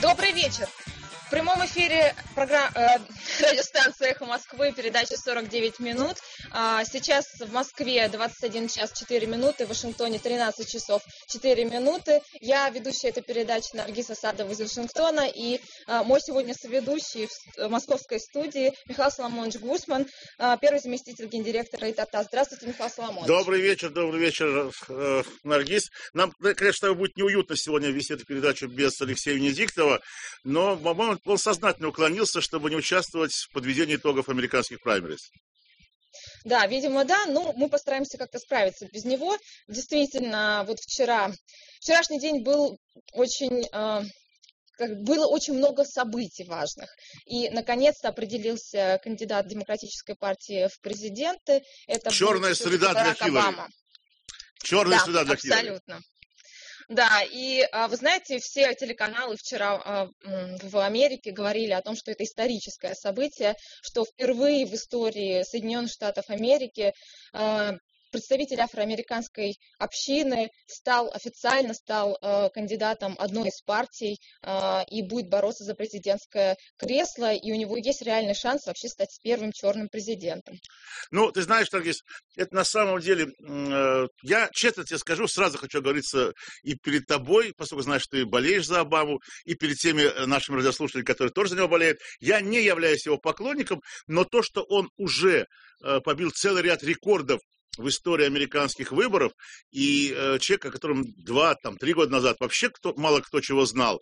Добрый вечер. В прямом эфире радиостанция «Эхо Москвы», передача «49 минут». Сейчас в Москве 21 час 4 минуты, в Вашингтоне 13 часов 4 минуты. Я ведущая этой передачи Наргиз Асадова из Вашингтона, и мой сегодня соведущий в московской студии Михаил Соломонович Гусман, первый заместитель гендиректора ИТАТА. Здравствуйте, Михаил Соломонович. Добрый вечер, Наргиз. Нам, конечно, будет неуютно сегодня вести эту передачу без Алексея Венедиктова, но, по-моему, он сознательно уклонился, чтобы не участвовать в подведении итогов американских праймериз. Да, видимо, да, но мы постараемся как-то справиться без него. Действительно, вот вчерашний день был очень... Было очень много событий важных. И, наконец-то, определился кандидат Демократической партии в президенты. Это черная среда для Хиллари. Черная среда для Хиллари. Абсолютно. Да, и вы знаете, все телеканалы вчера в Америке говорили о том, что это историческое событие, что впервые в истории Соединенных Штатов Америки представитель афроамериканской общины официально стал кандидатом одной из партий и будет бороться за президентское кресло, и у него есть реальный шанс вообще стать первым черным президентом. Ну, ты знаешь, Наргиз, это на самом деле, я честно тебе скажу, сразу хочу говориться и перед тобой, поскольку знаешь, что ты болеешь за Обаму, и перед теми нашими радиослушателями, которые тоже за него болеют. Я не являюсь его поклонником, но то, что он уже побил целый ряд рекордов в истории американских выборов, и человек, о котором 2-3 года назад вообще мало кто чего знал,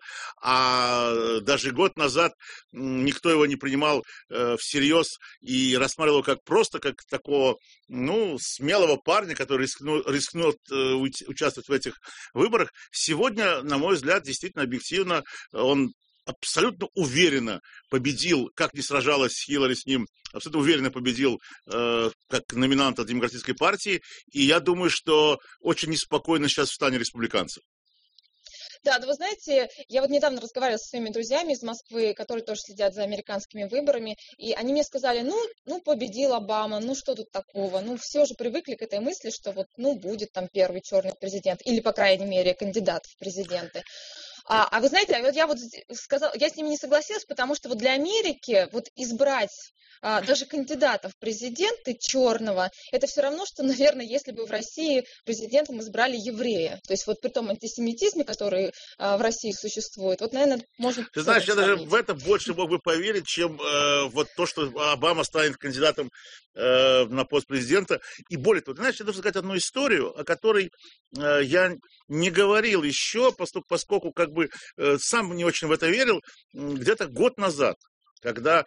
а даже год назад никто его не принимал всерьез и рассматривал его как такого, смелого парня, который рискнул участвовать в этих выборах. Сегодня, на мой взгляд, действительно объективно, он абсолютно уверенно победил, как не сражалась Хиллари с ним, абсолютно уверенно победил как номинант от Демократической партии, и я думаю, что очень неспокойно сейчас в стане республиканцев. Да, вы знаете, я вот недавно разговаривала со своими друзьями из Москвы, которые тоже следят за американскими выборами, и они мне сказали, победил Обама, что тут такого, все же привыкли к этой мысли, что будет там первый черный президент, или, по крайней мере, кандидат в президенты. А вы знаете, я с ними не согласилась, потому что для Америки избрать даже кандидата в президенты черного, это все равно, что, наверное, если бы в России президентом избрали еврея. То есть при том антисемитизме, который в России существует, наверное, можно... Ты знаешь, я даже в это больше мог бы поверить, чем то, что Обама станет кандидатом на пост президента. И более того, ты знаешь, я должен сказать одну историю, о которой я не говорил еще, поскольку сам не очень в это верил, где-то год назад, когда,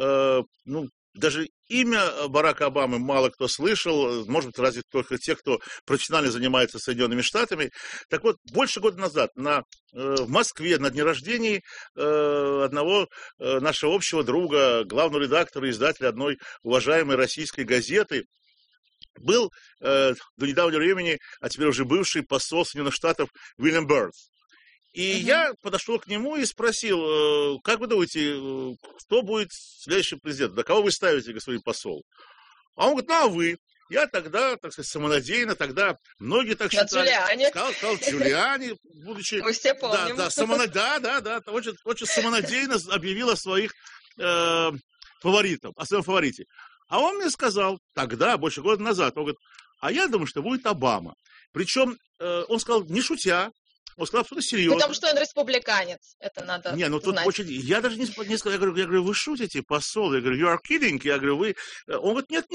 даже имя Барака Обамы мало кто слышал, может быть, разве только те, кто профессионально занимается Соединенными Штатами. Так вот, больше года назад в Москве на дне рождения одного нашего общего друга, главного редактора и издателя одной уважаемой российской газеты, был до недавнего времени, а теперь уже бывший посол Соединенных Штатов Уильям Бёрд. И я подошел к нему и спросил, как вы думаете, кто будет следующим президентом? На кого вы ставите, господин посол? А он говорит, а вы? Я тогда, самонадеянно, тогда многие так считали. Сказал Джулиани, будучи... Мы все помним. Очень самонадеянно объявил о своих фаворитах, о своем фаворите. А он мне сказал тогда, больше года назад, он говорит, а я думаю, что будет Обама. Причем он сказал, не шутя, он сказал абсолютно серьезно. Потому что он республиканец, это надо знать. Я даже не сказал, я говорю, вы шутите, посол? Я говорю, you are kidding? Я говорю, вы... Он говорит, нет,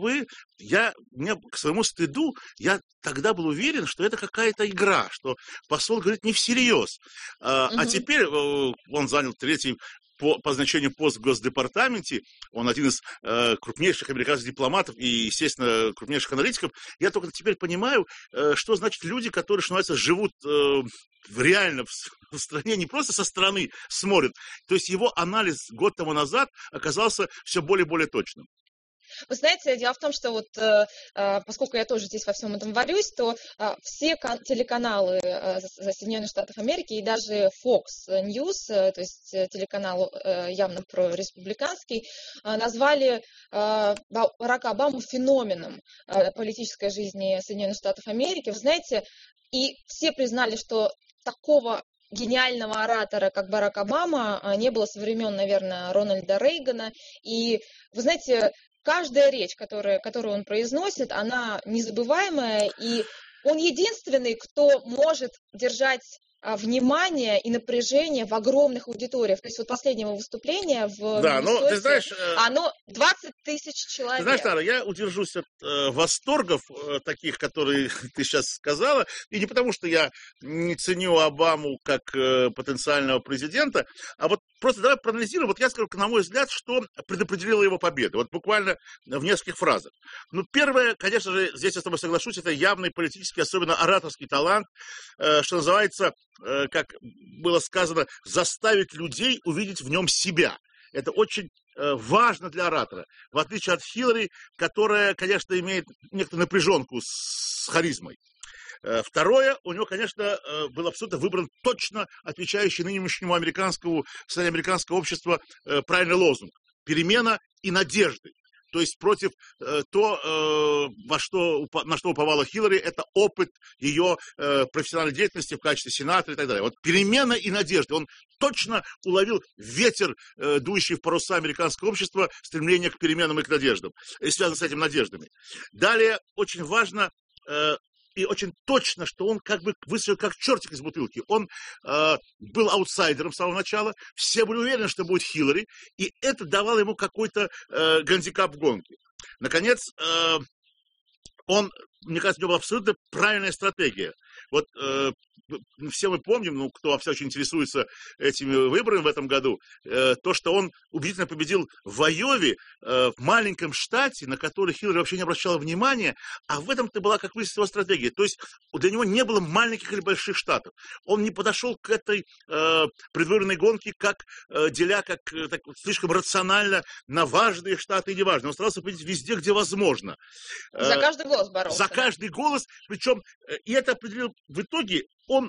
мне к своему стыду, я тогда был уверен, что это какая-то игра, что посол говорит не всерьез. А теперь он занял третий по значению пост в Госдепартаменте, он один из крупнейших американских дипломатов и, естественно, крупнейших аналитиков. Я только теперь понимаю, что значит люди, которые, что называется, живут реально в стране, не просто со стороны смотрят. То есть его анализ год тому назад оказался все более и более точным. Вы знаете, дело в том, что поскольку я тоже здесь во всем этом варюсь, то все телеканалы Соединенных Штатов Америки и даже Fox News, то есть телеканал явно прореспубликанский, назвали Барака Обаму феноменом политической жизни Соединенных Штатов Америки. Вы знаете, и все признали, что такого гениального оратора, как Барак Обама, не было со времен, наверное, Рональда Рейгана. И, вы знаете, каждая речь, которую он произносит, она незабываемая, и он единственный, кто может держать внимание и напряжение в огромных аудиториях. То есть вот последнего выступления в Миннесоте, ты знаешь, оно 20 тысяч человек. Ты знаешь, Тара, я удержусь от восторгов таких, которые ты сейчас сказала, и не потому, что я не ценю Обаму как потенциального президента, а вот просто давай проанализируем. Вот я скажу, на мой взгляд, что предопределило его победу. Вот буквально в нескольких фразах. Ну, первое, конечно же, здесь я с тобой соглашусь, это явный политический, особенно ораторский талант, что называется, как было сказано, заставить людей увидеть в нем себя. Это очень важно для оратора. В отличие от Хиллари, которая, конечно, имеет некоторую напряженку с харизмой. Второе, у него, конечно, был абсолютно выбран точно отвечающий нынешнему состоянию американского общества правильный лозунг. Перемена и надежды. То есть против на что уповала Хиллари, это опыт ее профессиональной деятельности в качестве сенатора и так далее. Вот перемена и надежда. Он точно уловил ветер, дующий в паруса американского общества, стремление к переменам и к надеждам, и связано с этими надеждами. Далее, очень важно и очень точно, что он как бы выстрелил как чертик из бутылки. Он был аутсайдером с самого начала, все были уверены, что будет Хиллари, и это давало ему какой-то гандикап в гонке. Наконец, мне кажется, у него была абсолютно правильная стратегия. Вот все мы помним, кто вообще очень интересуется этими выборами в этом году, то, что он убедительно победил в Айове, в маленьком штате, на который Хиллари вообще не обращала внимания, а в этом-то была, как выяснилось, его стратегия. То есть для него не было маленьких или больших штатов. Он не подошел к этой предвыборной гонке, деля слишком рационально на важные штаты и неважные. Он старался победить везде, где возможно. За каждый голос боролся. За каждый голос, причем, и это определил в итоге, он,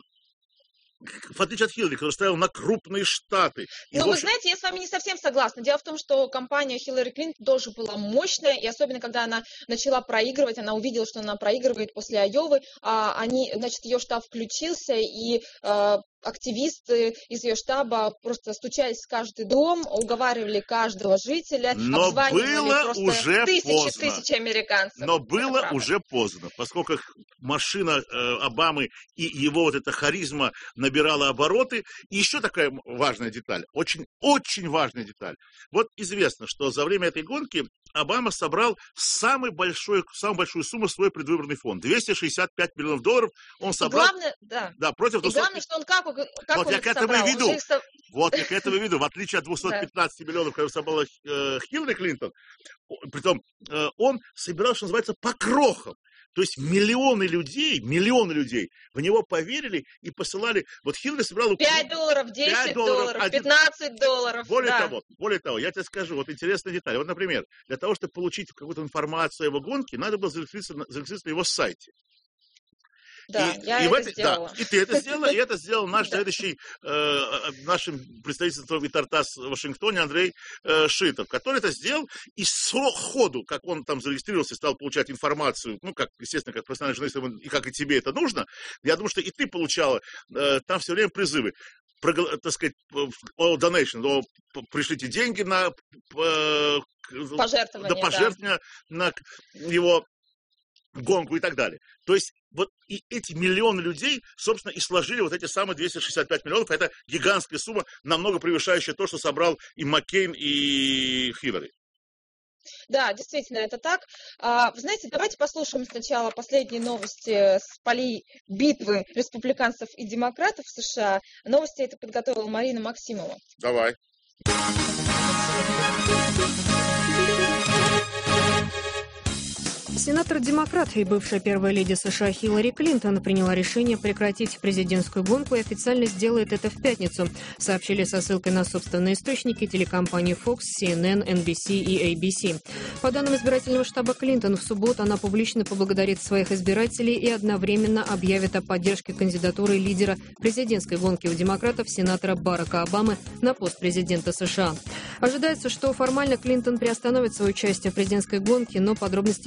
в отличие от Хиллари, который ставил на крупные штаты. Но вы знаете, я с вами не совсем согласна. Дело в том, что кампания Хиллари Клинтон тоже была мощная, и особенно, когда она начала проигрывать, она увидела, что она проигрывает после Айовы, ее штаб включился, и активисты из ее штаба просто стучались в каждый дом, уговаривали каждого жителя, но было просто уже тысячи американцев. Но было уже поздно, поскольку машина Обамы и его вот эта харизма набирала обороты. И еще такая важная деталь, очень важная деталь. Вот известно, что за время этой гонки Обама собрал самую большую сумму в свой предвыборный фонд. $265 миллионов он собрал. И главное, против 200... главное, что он как вот он я их к этому собрал? и веду. Вот я к этому и веду. В отличие от 215 миллионов, которые собрала Хиллари Клинтон, притом он собирал, что называется, по крохам. То есть миллионы людей в него поверили и посылали. Вот Хиллари собрала... $5, $10, $15. Более того, я тебе скажу, вот интересная деталь. Вот, например, для того, чтобы получить какую-то информацию о его гонке, надо было зарегистрироваться на его сайте. Да, я это сделала. И ты это сделала, и это сделал наш следующий, нашим представителем ИТАРТАСС в Вашингтоне Андрей Шитов, который это сделал, и сходу, как он там зарегистрировался и стал получать информацию, естественно, как профессиональный журналист, и как и тебе это нужно, я думаю, что и ты получала там все время призывы, так сказать, donation, пришлите деньги на пожертвования на его гонку и так далее. То есть вот и эти миллионы людей, собственно, и сложили вот эти самые 265 миллионов. Это гигантская сумма, намного превышающая то, что собрал и Маккейн, и Хиллари. Да, действительно, это так. Вы знаете, давайте послушаем сначала последние новости с полей битвы республиканцев и демократов в США. Новости это подготовила Марина Максимова. Давай. Сенатор-демократ и бывшая первая леди США Хиллари Клинтон приняла решение прекратить президентскую гонку и официально сделает это в пятницу, сообщили со ссылкой на собственные источники телекомпании Fox, CNN, NBC и ABC. По данным избирательного штаба Клинтон, в субботу она публично поблагодарит своих избирателей и одновременно объявит о поддержке кандидатуры лидера президентской гонки у демократов сенатора Барака Обамы на пост президента США. Ожидается, что формально Клинтон приостановит свое участие в президентской гонке, но подробности решения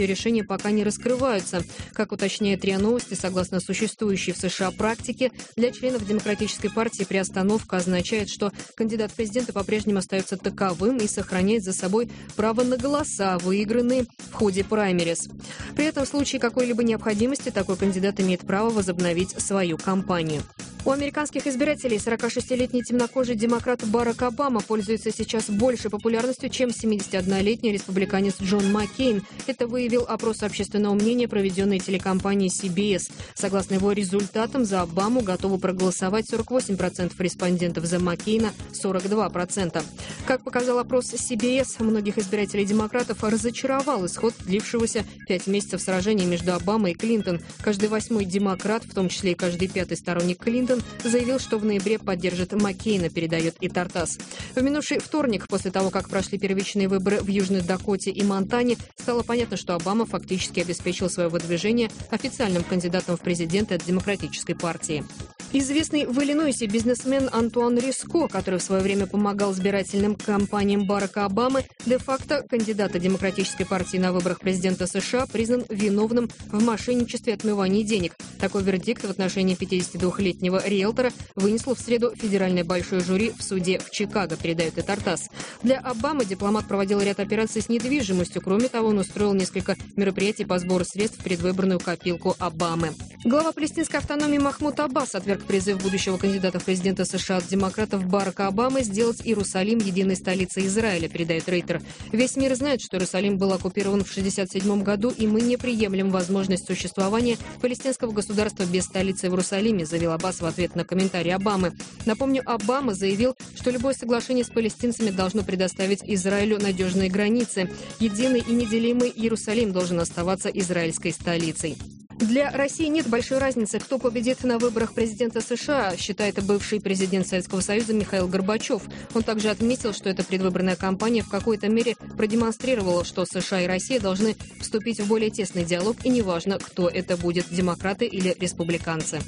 пока не раскрываются. Как уточняет РИА Новости, согласно существующей в США практике, для членов Демократической партии приостановка означает, что кандидат в президенты по-прежнему остается таковым и сохраняет за собой право на голоса, выигранные в ходе праймерис. При этом в случае какой-либо необходимости такой кандидат имеет право возобновить свою кампанию. У американских избирателей 46-летний темнокожий демократ Барак Обама пользуется сейчас большей популярностью, чем 71-летний республиканец Джон Маккейн. Это выявил опрос общественного мнения, проведенный телекомпанией CBS. Согласно его результатам, за Обаму готовы проголосовать 48% респондентов, за Маккейна – 42%. Как показал опрос CBS, многих избирателей демократов разочаровал исход длившегося 5 месяцев сражения между Обамой и Клинтон. Каждый 8-й демократ, в том числе и каждый 5-й сторонник Клинтон, заявил, что в ноябре поддержит Маккейна, передает и Тартас. В минувший вторник, после того, как прошли первичные выборы в Южной Дакоте и Монтане, стало понятно, что Обама фактически обеспечил свое выдвижение официальным кандидатом в президенты от Демократической партии. Известный в Иллинойсе бизнесмен Антуан Риско, который в свое время помогал избирательным кампаниям Барака Обамы, де-факто кандидата Демократической партии на выборах президента США, признан виновным в мошенничестве и отмывании денег. Такой вердикт в отношении 52-летнего риэлтора вынесло в среду федеральное большое жюри в суде в Чикаго, передает и Тартас. Для Обамы дипломат проводил ряд операций с недвижимостью. Кроме того, он устроил несколько мероприятий по сбору средств в предвыборную копилку Обамы. Глава палестинской автономии Махмуд Аббас отверг призыв будущего кандидата в президенты США от демократов Барака Обамы сделать Иерусалим единой столицей Израиля, передает Рейтер. Весь мир знает, что Иерусалим был оккупирован в 1967 году, и мы не приемлем возможность существования палестинского государства без столицы в Иерусалиме, заявил Аббас в ответ на комментарий Обамы. Напомню, Обама заявил, что любое соглашение с палестинцами должно предоставить Израилю надежные границы. Единый и неделимый Иерусалим должен оставаться израильской столицей. Для России нет большой разницы, кто победит на выборах президента США, считает бывший президент Советского Союза Михаил Горбачев. Он также отметил, что эта предвыборная кампания в какой-то мере продемонстрировала, что США и Россия должны вступить в более тесный диалог, и неважно, кто это будет, демократы или республиканцы.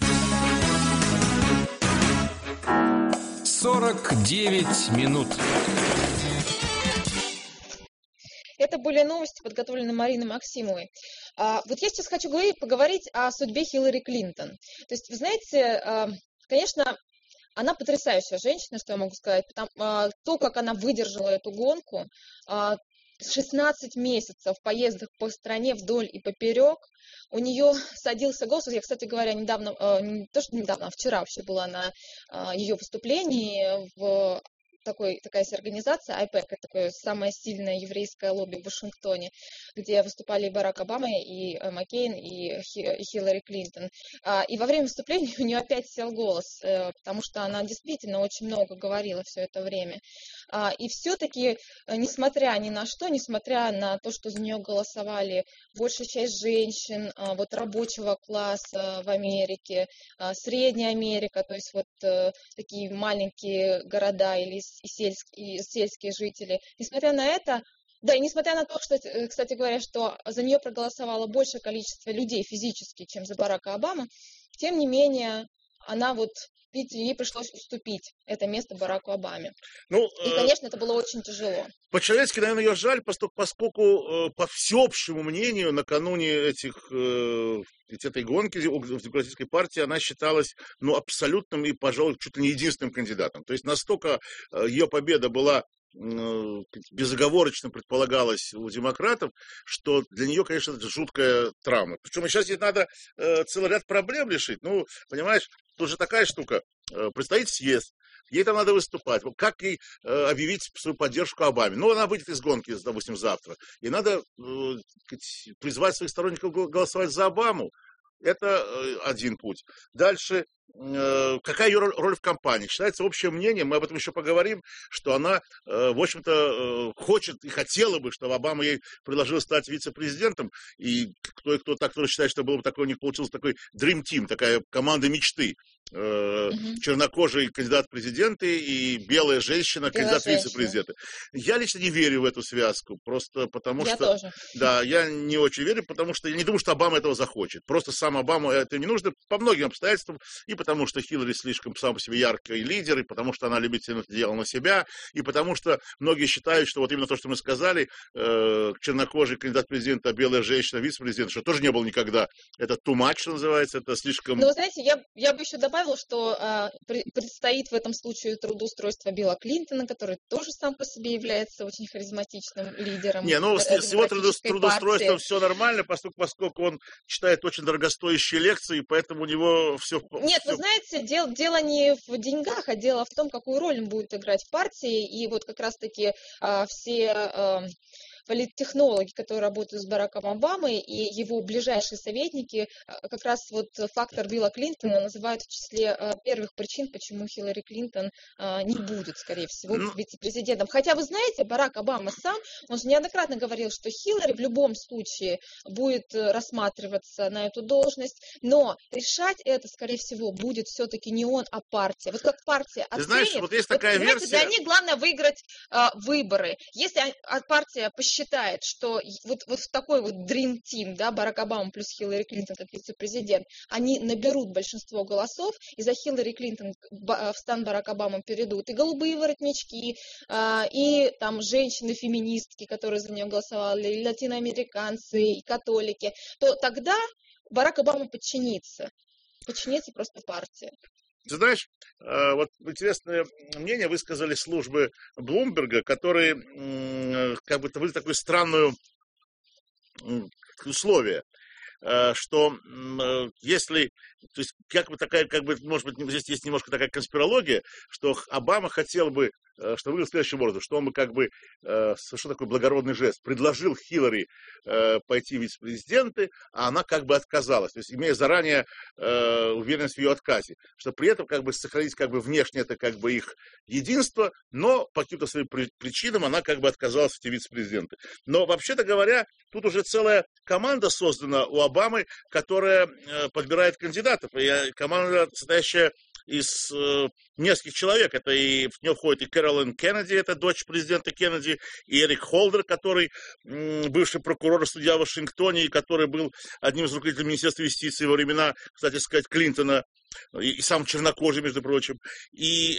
49 минут. Это были новости, подготовленные Мариной Максимовой. Вот я сейчас хочу поговорить о судьбе Хиллари Клинтон. То есть, вы знаете, конечно, она потрясающая женщина, что я могу сказать. То, как она выдержала эту гонку, 16 месяцев поездок по стране вдоль и поперек, у нее садился голос. Я, кстати говоря, недавно, не то что недавно, а вчера вообще была на ее выступлении в такая есть организация, IPAC, это такое самое сильное еврейское лобби в Вашингтоне, где выступали и Барак Обама, и Маккейн, и Хиллари Клинтон. И во время выступления у нее опять сел голос, потому что она действительно очень много говорила все это время. И все-таки, несмотря ни на что, несмотря на то, что за нее голосовали большая часть женщин, вот рабочего класса в Америке, Средняя Америка, то есть вот такие маленькие города или сельские жители. Несмотря на это, да, и несмотря на то, что, кстати говоря, что за нее проголосовало большее количество людей физически, чем за Барака Обаму, тем не менее, она вот, видите, ей пришлось уступить это место Бараку Обаме. И, конечно, это было очень тяжело. По-человечески, наверное, ее жаль, поскольку, по всеобщему мнению, накануне этой гонки в Демократической партии она считалась абсолютным и, пожалуй, чуть ли не единственным кандидатом. То есть настолько ее победа была безоговорочно предполагалось у демократов, что для нее, конечно, это жуткая травма. Причем сейчас ей надо целый ряд проблем решить. Понимаешь, тут же такая штука. Предстоит съезд, ей там надо выступать. Как ей объявить свою поддержку Обаме? Она выйдет из гонки, допустим, завтра. И надо призвать своих сторонников голосовать за Обаму. Это один путь. Дальше, какая ее роль в кампании? Считается общее мнение, мы об этом еще поговорим, что она, в общем-то, хочет и хотела бы, чтобы Обама ей предложил стать вице-президентом. И кто считает, что было бы такое, у них получился такой Dream Team, такая команда мечты. Чернокожий кандидат в президенты и белая женщина кандидат в вице-президенты. Я лично не верю в эту связку, просто потому что... Тоже. Да, я не очень верю, потому что я не думаю, что Обама этого захочет. Просто сам Обама это не нужно по многим обстоятельствам, и потому что Хиллари слишком сам по себе яркий лидер, и потому что она любит тянуть дело на себя, и потому что многие считают, что вот именно то, что мы сказали, чернокожий кандидат в президента, а белая женщина вице-президент, что тоже не было никогда. Это too much, что называется, это слишком... Но, знаете, я бы еще добавила, что предстоит в этом случае трудоустройство Билла Клинтона, который тоже сам по себе является очень харизматичным лидером. Не, ну с его трудоустройством все нормально, поскольку он читает очень дорогостоящие лекции, поэтому у него все... Нет, вы знаете, дело не в деньгах, а дело в том, какую роль он будет играть в партии, и вот как раз-таки все политтехнологи, которые работают с Бараком Обамой, и его ближайшие советники, как раз вот фактор Билла Клинтона называют в числе первых причин, почему Хиллари Клинтон не будет, скорее всего, вице-президентом. Хотя, вы знаете, Барак Обама сам, он же неоднократно говорил, что Хиллари в любом случае будет рассматриваться на эту должность, но решать это, скорее всего, будет все-таки не он, а партия. Вот как партия оценит, знаешь, вот есть такая версия... Для них главное выиграть выборы. Если партия посчитает, что вот в такой вот Dream Team, да, Барак Обама плюс Хиллари Клинтон как вице-президент, они наберут большинство голосов, и за Хиллари Клинтон в стан Барака Обамы перейдут и голубые воротнички, и там женщины-феминистки, которые за нее голосовали, и латиноамериканцы, и католики, то тогда Барак Обама подчинится просто партии. Ты знаешь, вот интересное мнение высказали службы Блумберга, которые как бы выдали такое странное условие, что если, то есть как бы такая, как бы, может быть, здесь есть немножко такая конспирология, что Обама хотел бы, что выглядит следующим образом, что он бы как бы совершил такой благородный жест, предложил Хиллари пойти в вице-президенты, а она как бы отказалась, то есть имея заранее уверенность в ее отказе, что при этом как бы сохранить как бы внешне это как бы их единство, но по каким-то своим причинам она как бы отказалась от вице-президенты. Но вообще-то говоря, тут уже целая команда создана у Обамы, которая подбирает кандидатов, и команда, состоящая из нескольких человек. Это и в нее входит и Кэролин Кеннеди, это дочь президента Кеннеди, и Эрик Холдер, который бывший прокурор и судья в Вашингтоне, и который был одним из руководителей Министерства юстиции во времена, кстати сказать, Клинтона, и сам чернокожий, между прочим, и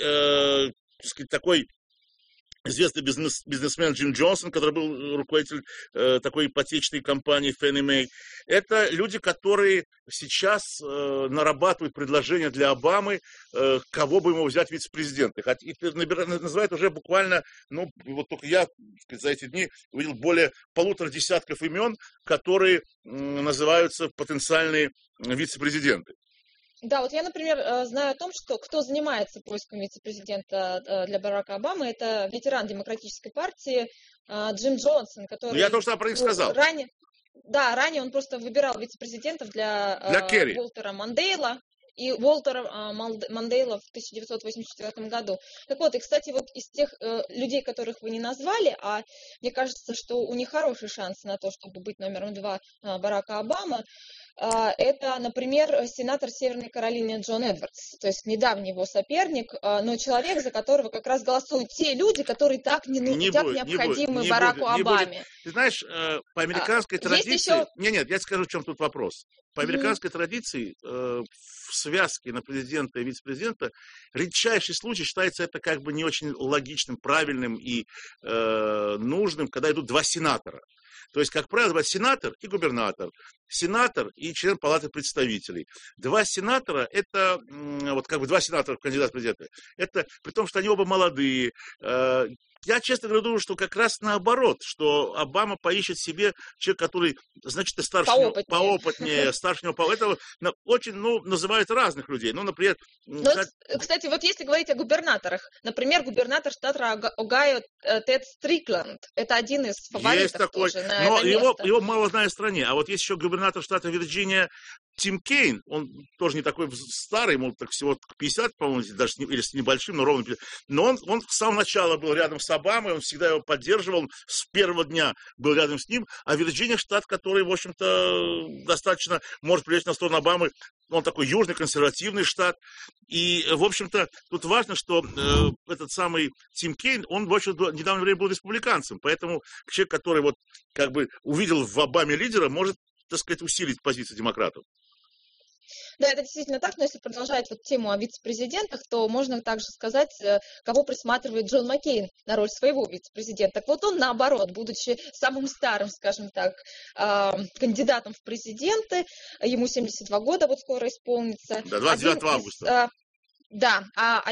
так сказать, такой известный бизнесмен Джим Джонсон, который был руководитель такой ипотечной компании Fannie Mae. Это люди, которые сейчас нарабатывают предложения для Обамы, кого бы ему взять вице-президента. И называют уже буквально, ну, вот только я за эти дни увидел более 1,5 десятков имен, которые называются потенциальные вице-президенты. Да, вот я, например, знаю о том, что кто занимается поиском вице-президента для Барака Обамы, это ветеран Демократической партии Джим Джонсон, который... Я только что про них сказал. Ранее он просто выбирал вице-президентов для Керри. Уолтера Мандейла. И Уолтера Мандейла в 1984 году. Так вот, и, кстати, вот из тех людей, которых вы не назвали, а мне кажется, что у них хороший шанс на то, чтобы быть номером 2 Барака Обамы, это, например, сенатор Северной Каролины Джон Эдвардс, то есть недавний его соперник, но человек, за которого как раз голосуют те люди, которые так необходимы Бараку Обаме. Ты знаешь, по американской традиции... Еще... Нет, я скажу, в чем тут вопрос. По американской традиции в связке на президента и вице-президента редчайший случай считается это как бы не очень логичным, правильным и нужным, когда идут 2 сенатора. То есть, как правило, бывает сенатор и губернатор, сенатор и член Палаты представителей. 2 сенатора, это вот как бы 2 сенатора кандидата в президенты. Это при том, что они оба молодые. Я, честно говоря, думаю, что как раз наоборот, что Обама поищет себе человека, который, значит, поопытнее, старше него. Это очень, называют разных людей. Ну, например... Кстати, вот если говорить о губернаторах, например, губернатор штата Огайо Тед Стрикленд, это один из фаворитов. Есть такой, тоже на но это место. Его мало знают в стране. А вот есть еще губернатор штата Вирджиния Тим Кейн, он тоже не такой старый, ему так всего 50, по-моему, даже или с небольшим, но ровно 50. Но он с самого начала был рядом с Обамой, он всегда его поддерживал, с первого дня был рядом с ним, а Вирджиния штат, который, в общем-то, достаточно может привлечь на сторону Обамы, он такой южный, консервативный штат, и, в общем-то, тут важно, что этот самый Тим Кейн, он в общем-то недавнее время был республиканцем, поэтому человек, который вот как бы увидел в Обаме лидера, может, так сказать, усилить позиции демократов. Да, это действительно так, но если продолжать вот тему о вице-президентах, то можно также сказать, кого присматривает Джон Маккейн на роль своего вице-президента. Так вот он, наоборот, будучи самым старым, скажем так, кандидатом в президенты, ему 72 года вот скоро исполнится. Да, 29 августа. Да,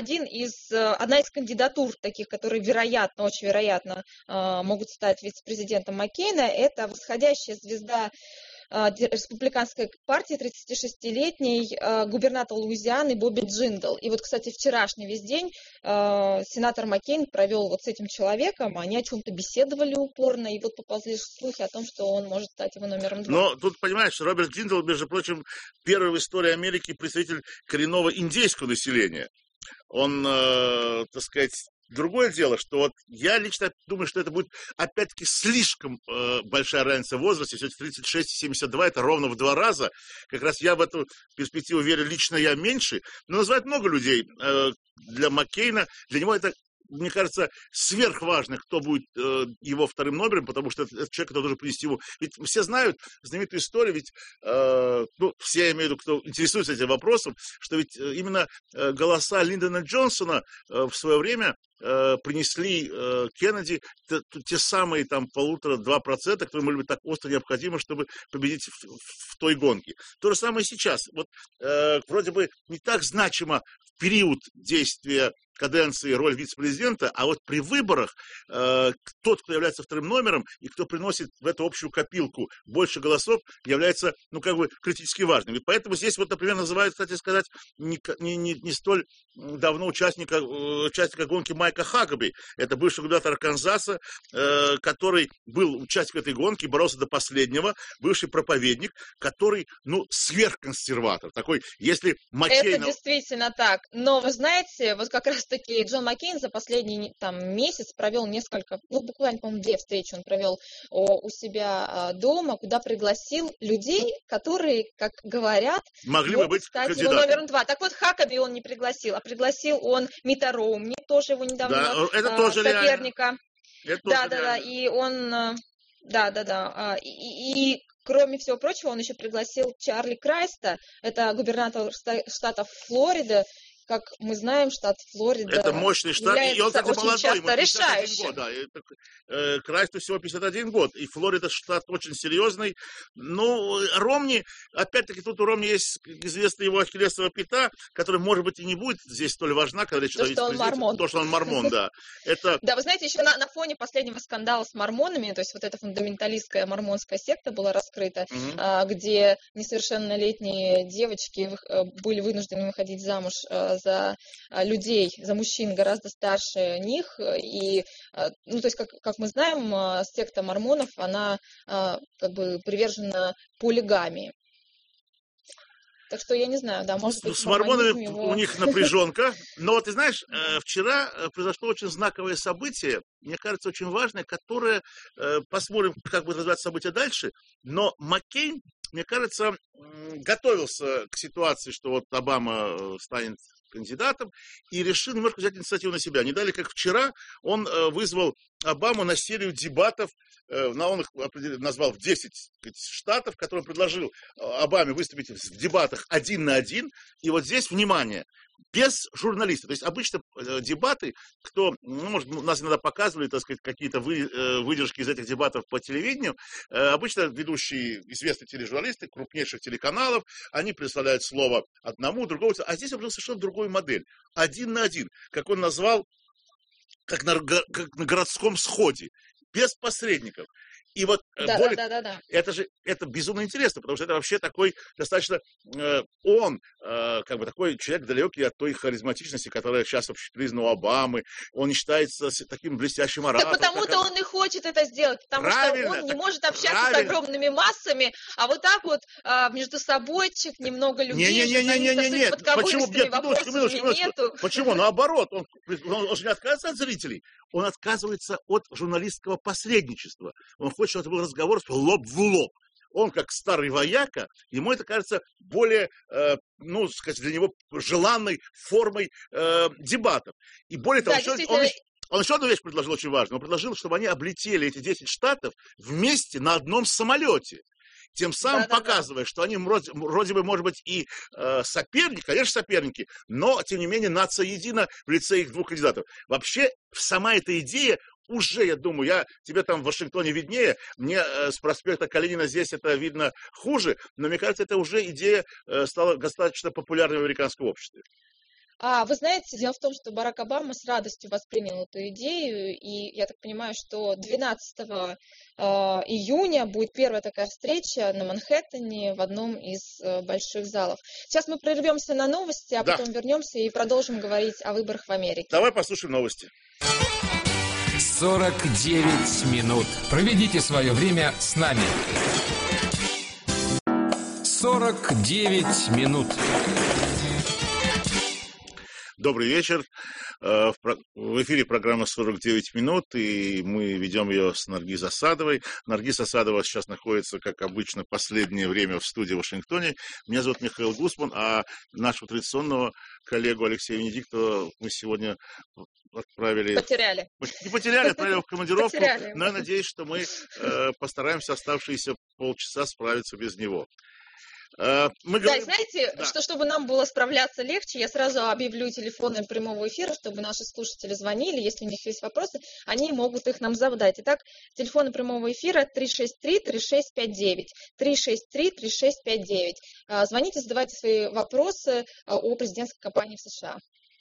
одна из кандидатур таких, которые вероятно, очень вероятно, могут стать вице-президентом Маккейна, это восходящая звезда республиканской партии, 36-летний губернатор Луизианы Бобби Джиндал. И вот, кстати, вчерашний весь день сенатор Маккейн провел вот с этим человеком, они о чем-то беседовали упорно, и вот поползли слухи о том, что он может стать его номером 2. Но тут, понимаешь, Роберт Джиндал, между прочим, первый в истории Америки представитель коренного индейского населения. Он, так сказать, другое дело, что вот я лично думаю, что это будет, опять-таки, слишком большая разница в возрасте. Все-таки 36 и 72 это ровно в 2 раза. Как раз я в эту перспективу верю, лично я меньше. Но называют много людей. Для Маккейна, для него это, мне кажется, сверхважно, кто будет его вторым номером, потому что это человек, который должен принести его. Ведь все знают знаменитую историю, ведь, все, я имею в виду, кто интересуется этим вопросом, что ведь именно голоса Линдона Джонсона в свое время принесли Кеннеди те самые там 1,5–2%, которые, может быть, так остро необходимы, чтобы победить в той гонке. То же самое и сейчас. Вот вроде бы не так значимо в период действия каденции роль вице-президента, а вот при выборах тот, кто является вторым номером и кто приносит в эту общую копилку больше голосов, является, критически важным. И поэтому здесь вот, например, называют, кстати сказать, не столь давно участника гонки Майка Хакаби. Это бывший губернатор Арканзаса, который был участником этой гонки, боролся до последнего, бывший проповедник, который, сверхконсерватор. Такой, если Маккейна... Это действительно так. Но вы знаете, вот как раз-таки Джон Маккейн за последний месяц провел несколько, буквально, по-моему, 2 встречи он провел у себя дома, куда пригласил людей, которые, как говорят, могли бы быть стать кандидатом. его номером 2. Так вот, Хакаби он не пригласил, а пригласил он Митта Ромни, тоже его недавнего соперника. Да, и он... Да. И кроме всего прочего, он еще пригласил Чарли Крайста, это губернатор штата Флорида. Как мы знаем, штат Флорида это мощный штат, и он, кстати, молодой, ему 51 год. Да. Крайсту всего 51 год, и Флорида штат очень серьезный. Ромни, опять-таки, тут у Ромни есть известная его ахиллесова пята, которая, может быть, и не будет здесь столь важна, когда речь идет о вице-президенте. То, что он мормон, да. Да, вы знаете, еще на фоне последнего скандала с мормонами, то есть вот эта фундаменталистская мормонская секта была раскрыта, где несовершеннолетние девочки были вынуждены выходить замуж за людей, за мужчин гораздо старше них. И, то есть, как мы знаем, секта мормонов, она привержена полигамии. Так что я не знаю, да, может быть... С мормонами у них напряженка. Но вот ты знаешь, вчера произошло очень знаковое событие, мне кажется, очень важное, которое... Посмотрим, как будут развиваться события дальше. Но Маккейн, мне кажется, готовился к ситуации, что вот Обама станет кандидатом, и решил немножко взять инициативу на себя. Не далее, как вчера, он вызвал Обаму на серию дебатов, он их назвал в 10 штатов, которые предложил Обаме выступить в дебатах 1 на 1. И вот здесь, внимание, без журналистов. То есть обычно дебаты, нас иногда показывали, так сказать, какие-то выдержки из этих дебатов по телевидению, обычно ведущие известные тележурналисты крупнейших телеканалов, они представляют слово одному, другому, а здесь он был совершенно другой модель. 1 на 1, как он назвал, как на городском сходе, без посредников. И вот это безумно интересно, потому что это вообще такой достаточно такой человек далекий от той харизматичности, которая сейчас общепризнана у Обамы. Он не считается таким блестящим оратором. Так потому-то он и хочет это сделать, потому что он не может общаться с огромными массами, а вот так вот между собойчик, немного людей, нет. Почему? Нету. Почему? Наоборот, он же не отказывается от зрителей, он отказывается от журналистского посредничества. Он хочет, чтобы это был разговор лоб в лоб. Он, как старый вояка, ему это кажется более, для него желанной формой дебатов. И более того, он еще одну вещь предложил очень важную. Он предложил, чтобы они облетели эти 10 штатов вместе на одном самолете. тем самым показывая, что они вроде бы, может быть, и соперники, конечно, соперники, но, тем не менее, нация едина в лице их двух кандидатов. Вообще, сама эта идея уже, я думаю, тебе там в Вашингтоне виднее, мне с проспекта Калинина здесь это видно хуже, но мне кажется, эта уже идея стала достаточно популярной в американском обществе. Вы знаете, дело в том, что Барак Обама с радостью воспринял эту идею, и я так понимаю, что 12 июня будет первая такая встреча на Манхэттене в одном из больших залов. Сейчас мы прервемся на новости, а потом вернемся и продолжим говорить о выборах в Америке. Давай послушаем новости. 49 минут. Проведите свое время с нами. 49 минут. Добрый вечер. В эфире программа «49 минут», и мы ведем ее с Наргиз Асадовой. Наргиз Асадова сейчас находится, как обычно, последнее время в студии в Вашингтоне. Меня зовут Михаил Гусман, а нашего традиционного коллегу Алексея Венедиктова мы сегодня отправили... Потеряли. Не потеряли, отправили в командировку, но я надеюсь, что мы постараемся оставшиеся полчаса справиться без него. Знаете, что чтобы нам было справляться легче, я сразу объявлю телефоны прямого эфира, чтобы наши слушатели звонили, если у них есть вопросы, они могут их нам задать. Итак, телефоны прямого эфира 363-3659, 363-3659. Звоните, задавайте свои вопросы о президентской кампании в США.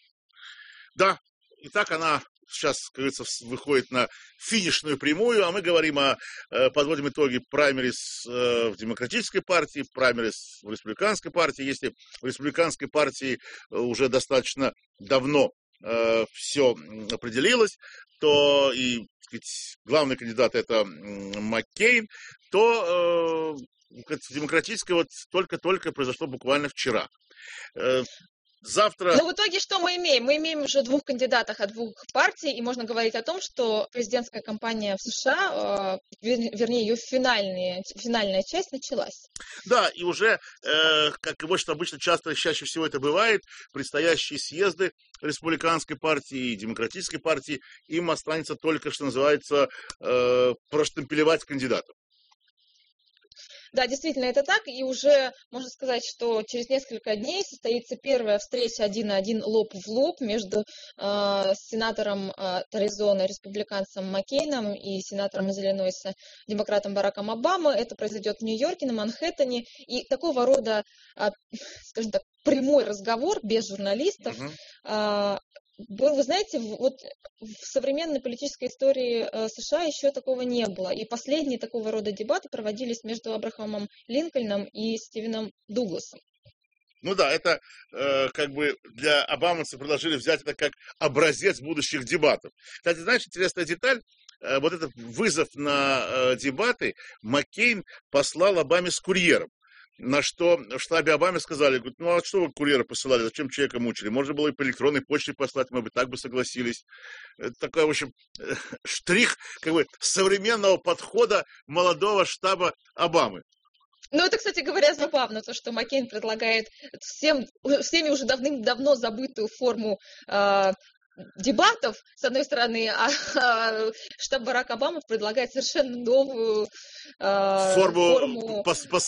Да, итак, она сейчас, как говорится, выходит на финишную прямую, а мы говорим подводим итоги праймерис в Демократической партии, праймерис в Республиканской партии. Если в Республиканской партии уже достаточно давно все определилось, то и, так сказать, главный кандидат это Маккейн, то в Демократической вот только-только произошло буквально вчера. Завтра... Но в итоге что мы имеем? Мы имеем уже двух кандидатов от двух партий, и можно говорить о том, что президентская кампания в США, вернее, ее финальная часть началась. Да, и уже, как и вот обычно чаще всего это бывает, предстоящие съезды Республиканской партии и Демократической партии, им останется только, что называется, проштемпелевать кандидатов. Да, действительно, это так, и уже можно сказать, что через несколько дней состоится первая встреча 1-1 лоб в лоб между сенатором Аризоны, республиканцем Маккейном и сенатором из Иллинойса, демократом Бараком Обамой. Это произойдет в Нью-Йорке, на Манхэттене, и такого рода, скажем так, прямой разговор без журналистов был, вы знаете, вот в современной политической истории США еще такого не было. И последние такого рода дебаты проводились между Абрахамом Линкольном и Стивеном Дугласом. Ну да, это как бы для обамовцев предложили взять это как образец будущих дебатов. Кстати, знаешь, интересная деталь. Вот этот вызов на дебаты Маккейн послал Обаме с курьером. На что в штабе Обамы сказали, говорят, ну а что вы курьера посылали, зачем человека мучили? Можно было и по электронной почте послать, мы бы так бы согласились. Это такой, в общем, штрих как бы современного подхода молодого штаба Обамы. Ну, это, кстати говоря, забавно, то, что Маккейн предлагает всеми уже давным-давно забытую форму дебатов, с одной стороны, а штаб Барак Обама предлагает совершенно новую форму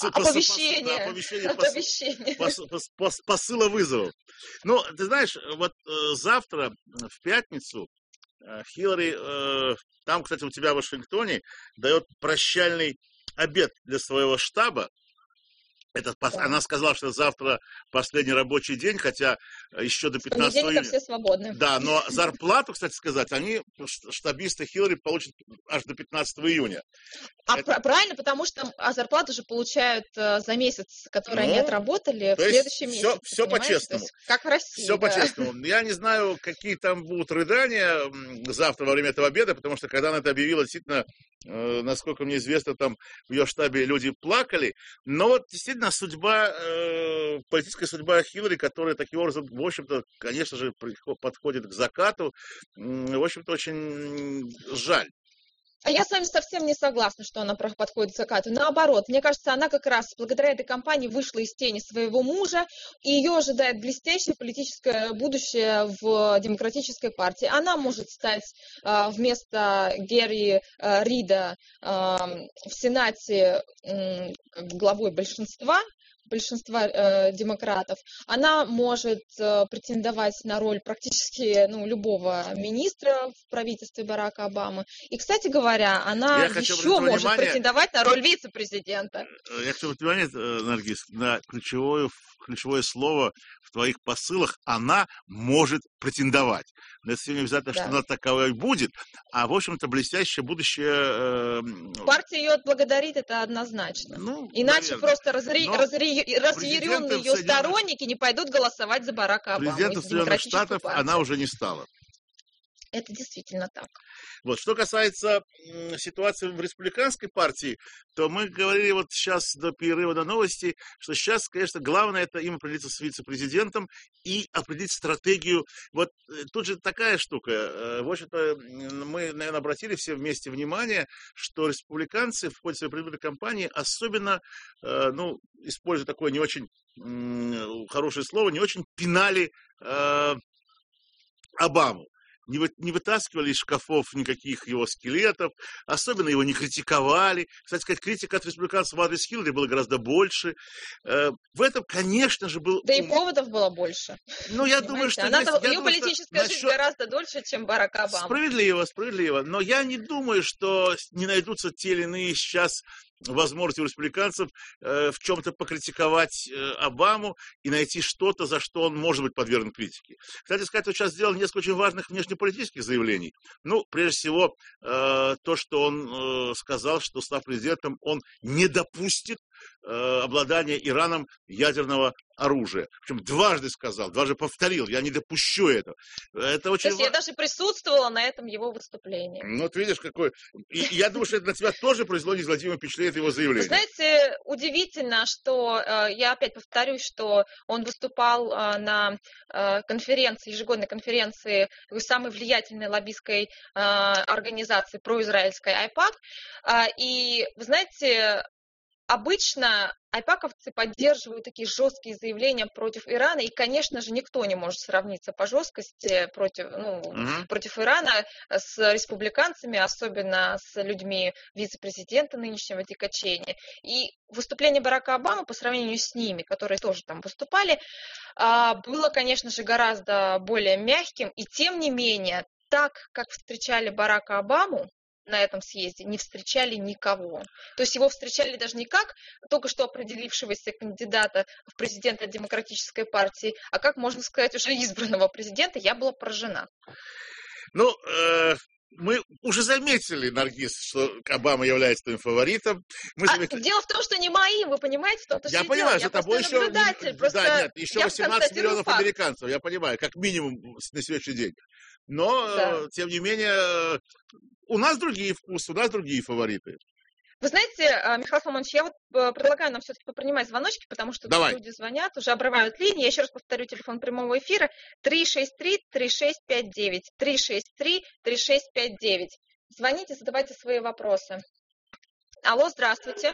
оповещения. Посыла вызовов. Ну, ты знаешь, вот завтра, в пятницу, Хиллари, там, кстати, у тебя в Вашингтоне, дает прощальный обед для своего штаба. Она сказала, что завтра последний рабочий день, хотя еще до 15 июня. Все свободны. Да, но зарплату, кстати сказать, штабисты Хиллари получат аж до 15 июня. Правильно, потому что зарплату же получают за месяц, который они отработали, в следующем месяце. Все по-честному. Как в России. Все по-честному. Я не знаю, какие там будут рыдания завтра во время этого обеда, потому что когда она это объявила, действительно, насколько мне известно, там в ее штабе люди плакали. Но вот действительно политическая судьба Хиллари, которая таким образом, в общем-то, конечно же, подходит к закату, в общем-то, очень жаль. А я с вами совсем не согласна, что она подходит к закату. Наоборот, мне кажется, она как раз благодаря этой кампании вышла из тени своего мужа, и ее ожидает блестящее политическое будущее в Демократической партии. Она может стать вместо Герри Рида в Сенате главой большинства демократов, она может претендовать на роль практически любого министра в правительстве Барака Обамы. И, кстати говоря, она еще может претендовать на роль вице-президента. Я хочу обратить внимание, Наргиз, на ключевое слово в твоих посылах. Она может претендовать. Но это не обязательно, что она таковой будет, а, в общем-то, блестящее будущее... Партия ее отблагодарит, это однозначно. Иначе просто разъяренные ее сторонники не пойдут голосовать за Барака Обаму. Президентом Соединенных Штатов она уже не стала. Это действительно так. Вот. Что касается ситуации в республиканской партии, то мы говорили вот сейчас до перерыва на новости, что сейчас, конечно, главное это им определиться с вице-президентом и определить стратегию. Вот тут же такая штука. В общем-то, мы, наверное, обратили все вместе внимание, что республиканцы в ходе своей предвыборной кампании особенно, используя такое не очень хорошее слово, не очень пинали Обаму. Не вытаскивали из шкафов никаких его скелетов, особенно его не критиковали. Кстати сказать, критика от республиканцев в адрес Хиллари была гораздо больше. В этом, конечно же, был... Да и поводов было больше. Я думаю, что... Ее политическая жизнь гораздо дольше, чем Барак Обама. Справедливо. Но я не думаю, что не найдутся те или иные сейчас возможности у республиканцев в чем-то покритиковать Обаму и найти что-то, за что он может быть подвергнут критике. Кстати сказать, он сейчас сделал несколько очень важных внешнеполитических заявлений. Прежде всего, то, что он сказал, что, став президентом, он не допустит обладания Ираном ядерного оружия. Причем дважды сказал, дважды повторил, я не допущу этого. Это очень... То есть я даже присутствовала на этом его выступлении. Вот видишь, какой... И я думаю, что это на тебя тоже произвело неизгладимое впечатление, его заявление. Знаете, удивительно, что, я опять повторюсь, что он выступал на конференции, ежегодной конференции самой влиятельной лоббистской организации произраильской АйПАК. И, вы знаете, обычно айпаковцы поддерживают такие жесткие заявления против Ирана, и, конечно же, никто не может сравниться по жесткости против Ирана с республиканцами, особенно с людьми вице-президента нынешнего Дика Чейни. И выступление Барака Обамы по сравнению с ними, которые тоже там выступали, было, конечно же, гораздо более мягким, и тем не менее, так как встречали Барака Обаму на этом съезде, не встречали никого. То есть его встречали даже не как только что определившегося кандидата в президенты Демократической партии, а как, можно сказать, уже избранного президента. Я была поражена. Мы уже заметили, Наргиз, что Обама является твоим фаворитом. Дело в том, что не моим, вы понимаете, что это я понимаю, что тобой еще... наблюдатель. Еще 18 миллионов американцев, я понимаю, как минимум на сегодняшний день. Но, тем не менее, у нас другие вкусы, у нас другие фавориты. Вы знаете, Михаил Фомонович, я предлагаю нам все-таки попринимать звоночки, потому что люди звонят, уже обрывают линии. Я еще раз повторю телефон прямого эфира 363-3659. 363-3659. Звоните, задавайте свои вопросы. Алло, здравствуйте.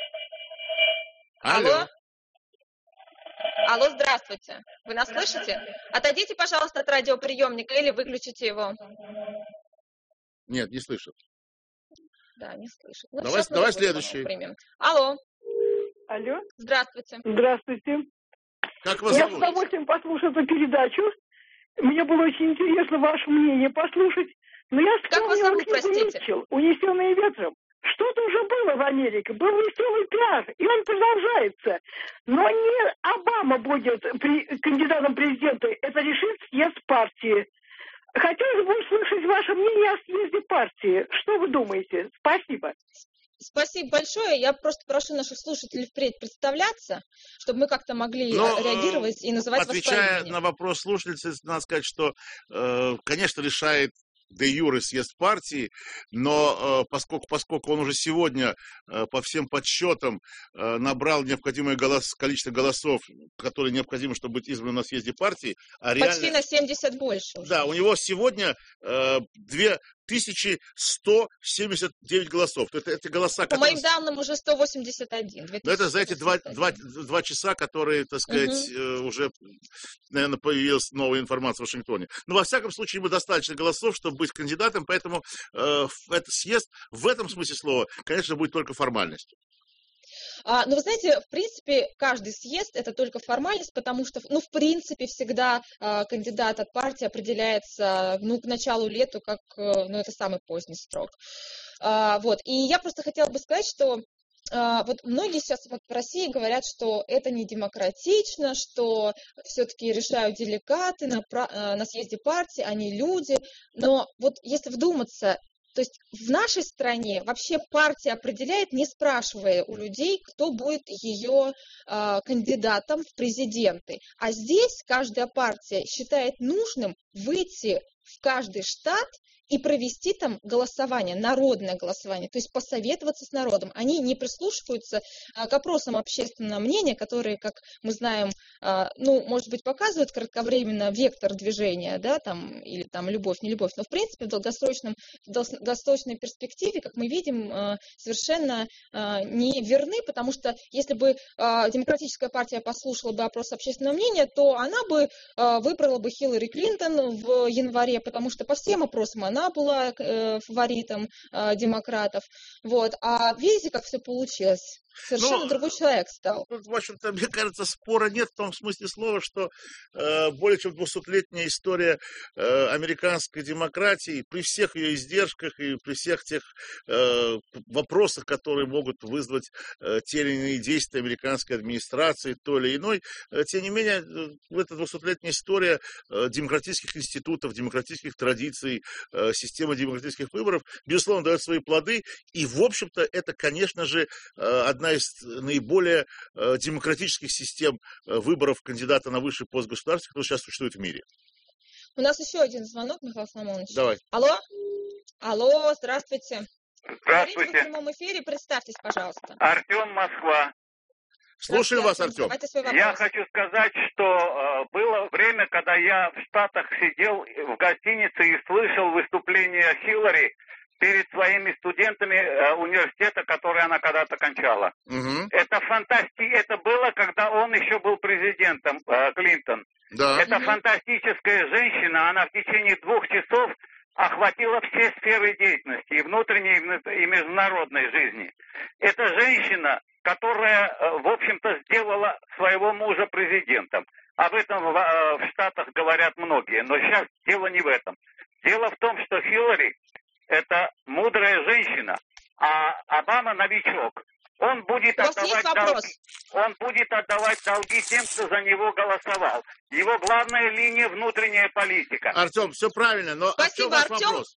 Алло, здравствуйте. Вы нас слышите? Отойдите, пожалуйста, от радиоприемника или выключите его. Нет, не слышат. Да, не слышат. Давай следующий. Алло. Алло. Здравствуйте. Здравствуйте. Как вас Я зовут? с удовольствием послушала эту передачу. Мне было очень интересно ваше мнение послушать. Но я вспомнила книгу Митчелл «Унесенные ветром». Что-то уже было в Америке. Был веселый пиар, и он продолжается. Но не Обама будет кандидатом в президенты. Это решит съезд партии. Хотелось бы услышать ваше мнение о съезде партии. Что вы думаете? Спасибо. Спасибо большое. Я просто прошу наших слушателей впредь представляться, чтобы мы как-то могли реагировать и называть вас по имени. Отвечая на вопрос слушательницы, надо сказать, что, конечно, решает де юре съезд партии, но поскольку он уже сегодня по всем подсчетам набрал необходимое количество голосов, которые необходимы, чтобы быть избранным на съезде партии, почти на 70 больше. Да, у него сегодня 1179 голосов. Это эти голоса, по моим данным, уже 181. Но это за эти два часа, которые, так сказать, уже, наверное, появилась новая информация в Вашингтоне. Но, во всяком случае, ему достаточно голосов, чтобы быть кандидатом, поэтому этот съезд в этом смысле слова, конечно, будет только формальностью. Но вы знаете, в принципе, каждый съезд – это только формальность, потому что, в принципе, всегда кандидат от партии определяется, к началу лета, как, это самый поздний срок. Вот. И я просто хотела бы сказать, что вот многие сейчас в России говорят, что это не демократично, что все-таки решают делегаты на съезде партии, а не люди. Но вот если вдуматься, то есть в нашей стране вообще партия определяет, не спрашивая у людей, кто будет ее кандидатом в президенты. А здесь каждая партия считает нужным выйти в каждый штат и провести там голосование, народное голосование, то есть посоветоваться с народом. Они не прислушиваются к опросам общественного мнения, которые, как мы знаем, может быть, показывают кратковременно вектор движения, да, там, или там любовь, не любовь, но, в принципе, в долгосрочной перспективе, как мы видим, совершенно не верны, потому что если бы Демократическая партия послушала бы опрос общественного мнения, то она бы выбрала бы Хиллари Клинтон в январе, потому что по всем опросам она была фаворитом демократов. Вот. А видите, как все получилось? Совершенно другой человек стал. В общем-то, мне кажется, спора нет в том смысле слова, что более чем 200-летняя история американской демократии, при всех ее издержках и при всех тех вопросах, которые могут вызвать те или иные действия американской администрации, то или иной, тем не менее, эта 200-летняя история демократических институтов, демократических традиций, системы демократических выборов, безусловно, дает свои плоды. И, в общем-то, это, конечно же, одна из наиболее демократических систем выборов кандидата на высший пост государства, который сейчас существует в мире. У нас еще один звонок, Михаил Соломонович. Давай. Алло, здравствуйте. Здравствуйте. Вы в прямом эфире, представьтесь, пожалуйста. Артем, Москва. Слушаю вас, Артем. Я хочу сказать, что было время, когда я в Штатах сидел в гостинице и слышал выступление Хиллари перед своими студентами университета, который она когда-то кончала. Угу. Это это было, когда он еще был президентом, Клинтон. Да. Это фантастическая женщина, она в течение 2 часов охватила все сферы деятельности, и внутренней, и международной жизни. Это женщина, которая, в общем-то, сделала своего мужа президентом. Об этом в Штатах говорят многие, но сейчас дело не в этом. Дело в том, что Хиллари – это мудрая женщина, а Обама – новичок. Он будет отдавать долги тем, кто за него голосовал. Его главная линия – внутренняя политика. Артем, все правильно, но спасибо, ваш вопрос?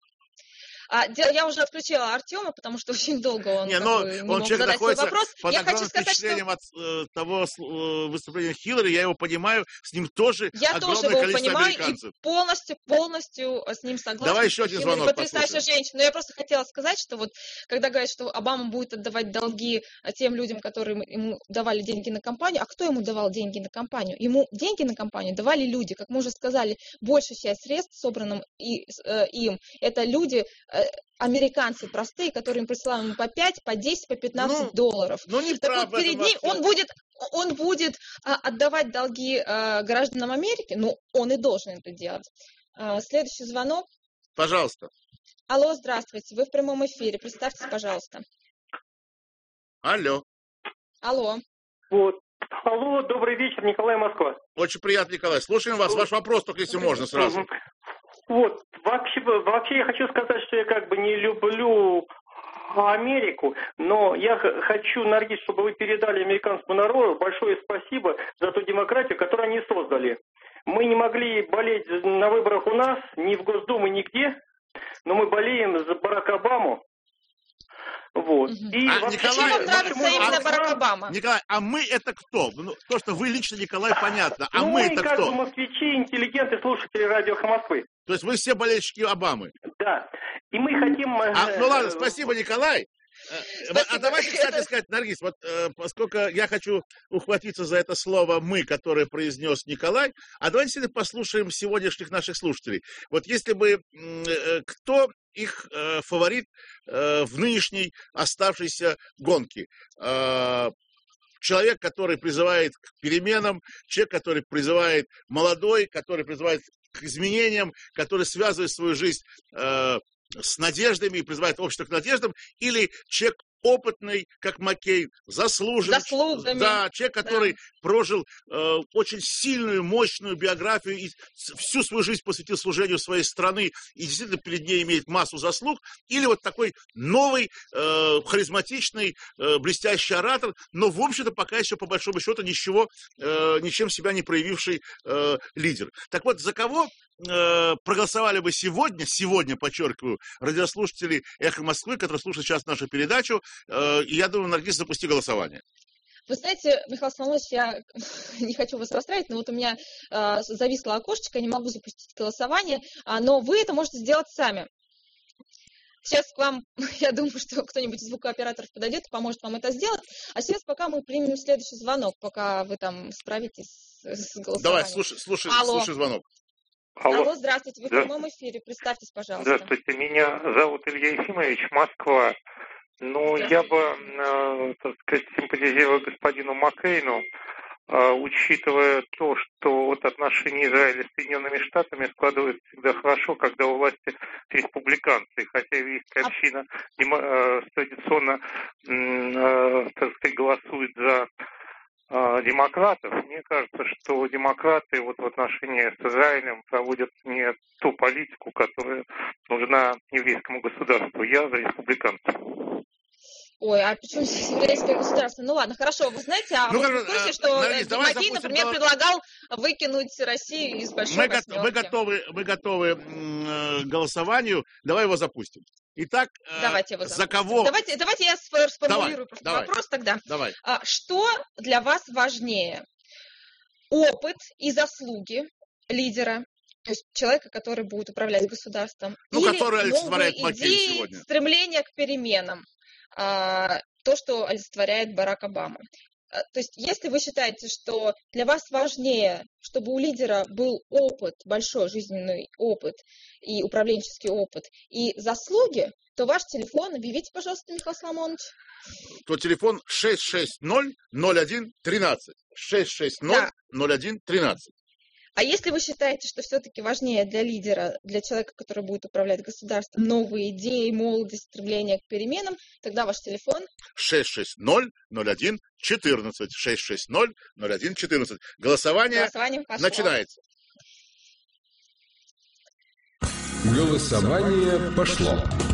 Я уже отключила Артема, потому что очень долго он не мог задать свой вопрос. Под огромным впечатлением от того выступления Хиллари, я его понимаю, с ним тоже огромное количество американцев. И полностью с ним согласна. Давай еще один звонок потрясающая женщина. Но я просто хотела сказать, что вот когда говорят, что Обама будет отдавать долги тем людям, которые ему давали деньги на кампанию, а кто ему давал деньги на кампанию? Ему деньги на кампанию давали люди, как мы уже сказали, большая часть средств, собранным им, это люди, американцы простые, которые им присылают по 5, по 10, по 15 долларов. Так вот, перед ним он будет отдавать долги гражданам Америки, но он и должен это делать. Следующий звонок. Пожалуйста. Алло, здравствуйте, вы в прямом эфире, представьтесь, пожалуйста. Алло. Вот. Алло, добрый вечер, Николай, Москва. Очень приятно, Николай. Слушаем вас. Ваш вопрос, только если можно, сразу. Вот, вообще я хочу сказать, что я как бы не люблю Америку, но я хочу, Наргиз, чтобы вы передали американскому народу большое спасибо за ту демократию, которую они создали. Мы не могли болеть на выборах у нас, ни в Госдуму, нигде, но мы болеем за Барака Обаму. Вот. И Николай, нравится именно Барак Обама? Николай, а мы это кто? То, что вы лично, Николай, понятно. А мы это как кто? бы москвичи, интеллигенты, слушатели радио «Эхо Москвы». То есть вы все болельщики Обамы? Да. И мы хотим... Ну ладно, спасибо, Николай. А давайте, кстати, сказать, Наргиз, вот поскольку я хочу ухватиться за это слово «мы», которое произнес Николай, а давайте послушаем сегодняшних наших слушателей. Вот если бы кто их фаворит в нынешней оставшейся гонке. Человек, который призывает к переменам, человек, который призывает молодой, который призывает к изменениям, который связывает свою жизнь с надеждами и призывает общество к надеждам, или человек опытный, как Маккейн, заслуженный, да, человек, который прожил очень сильную, мощную биографию и всю свою жизнь посвятил служению своей страны и действительно перед ней имеет массу заслуг, или вот такой новый, харизматичный, блестящий оратор, но, в общем-то, пока еще, по большому счету, ничем себя не проявивший лидер. Так вот, за кого проголосовали бы сегодня, подчеркиваю, радиослушатели «Эхо Москвы», которые слушают сейчас нашу передачу, и я думаю, Наргиз, запусти голосование. Вы знаете, Михаил Самойлович, я не хочу вас расстраивать, но вот у меня зависло окошечко, не могу запустить голосование, но вы это можете сделать сами. Сейчас к вам, я думаю, что кто-нибудь из звукооператоров подойдет и поможет вам это сделать. А сейчас пока мы примем следующий звонок, пока вы там справитесь с голосованием. Давай, слушай звонок. Алло, здравствуйте, вы в прямом эфире, представьтесь, пожалуйста. Здравствуйте, меня зовут Илья Ефимович, Москва. Ну, я бы, так сказать, симпатизировал господину Маккейну, учитывая то, что вот отношения Израиля с Соединенными Штатами складываются всегда хорошо, когда у власти республиканцы, хотя еврейская община традиционно, так сказать, голосует за демократов. Мне кажется, что демократы вот в отношении с Израилем проводят не ту политику, которая нужна еврейскому государству. Я за республиканцев. Ой, а почему здесь еврейское государство? Ну ладно, хорошо, вы знаете, вы в курсе, что Маккейн, например, предлагал выкинуть Россию из большой восьмерки? Мы готовы к голосованию. Давай его запустим. Итак, за кого... Давайте я сформулирую вопрос тогда. Давай. Что для вас важнее? Опыт и заслуги лидера, то есть человека, который будет управлять государством, или который олицетворяет новые идеи, сегодня. Стремление к переменам, то, что олицетворяет Барак Обама. То есть, если вы считаете, что для вас важнее, чтобы у лидера был опыт, большой жизненный опыт и управленческий опыт, и заслуги, то ваш телефон объявите, пожалуйста, Михаил Соломонович. То телефон 660-01-13. 660-01-13. А если вы считаете, что все-таки важнее для лидера, для человека, который будет управлять государством, новые идеи, молодость, стремление к переменам, тогда ваш телефон 660-01-14. 660-01-14. Голосование начинается. Голосование пошло.